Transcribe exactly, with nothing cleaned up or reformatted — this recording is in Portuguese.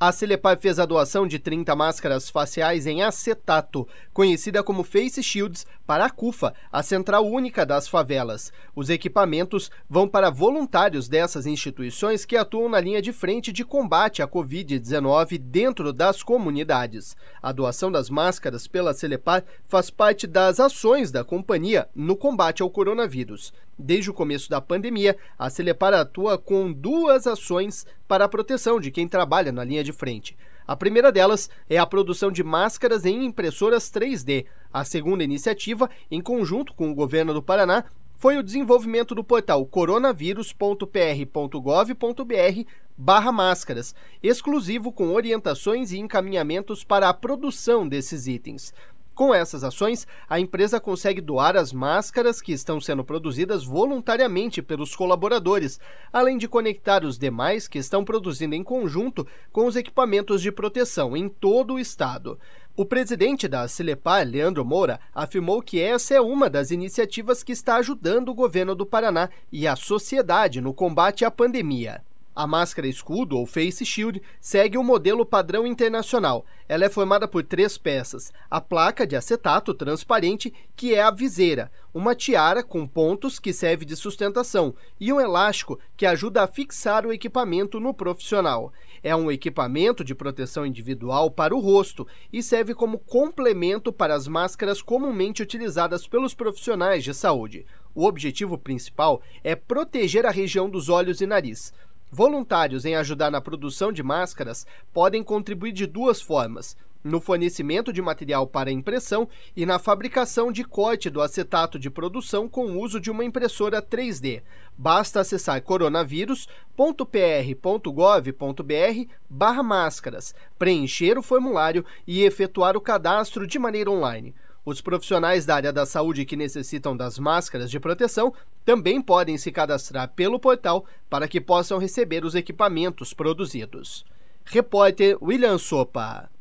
A Celepar fez a doação de trinta máscaras faciais em acetato, conhecida como Face Shields, para a CUFA, a Central Única das Favelas. Os equipamentos vão para voluntários dessas instituições que atuam na linha de frente de combate à covid dezenove dentro das comunidades. A doação das máscaras pela Celepar faz parte das ações da companhia no combate ao coronavírus. Desde o começo da pandemia, a Celepar atua com duas ações para a proteção de quem trabalha na linha de frente. A primeira delas é a produção de máscaras em impressoras três D. A segunda iniciativa, em conjunto com o governo do Paraná, foi o desenvolvimento do portal coronavírus ponto p r ponto gov ponto b r barra máscaras, exclusivo com orientações e encaminhamentos para a produção desses itens. Com essas ações, a empresa consegue doar as máscaras que estão sendo produzidas voluntariamente pelos colaboradores, além de conectar os demais que estão produzindo em conjunto com os equipamentos de proteção em todo o estado. O presidente da Celepar, Leandro Moura, afirmou que essa é uma das iniciativas que está ajudando o governo do Paraná e a sociedade no combate à pandemia. A máscara escudo, ou Face Shield, segue o modelo padrão internacional. Ela é formada por três peças: a placa de acetato transparente, que é a viseira, uma tiara com pontos que serve de sustentação e um elástico que ajuda a fixar o equipamento no profissional. É um equipamento de proteção individual para o rosto e serve como complemento para as máscaras comumente utilizadas pelos profissionais de saúde. O objetivo principal é proteger a região dos olhos e nariz. Voluntários em ajudar na produção de máscaras podem contribuir de duas formas: no fornecimento de material para impressão e na fabricação de corte do acetato de produção com o uso de uma impressora três D. Basta acessar coronavírus ponto p r ponto gov ponto b r barra máscaras, preencher o formulário e efetuar o cadastro de maneira online. Os profissionais da área da saúde que necessitam das máscaras de proteção também podem se cadastrar pelo portal para que possam receber os equipamentos produzidos. Repórter William Sopa.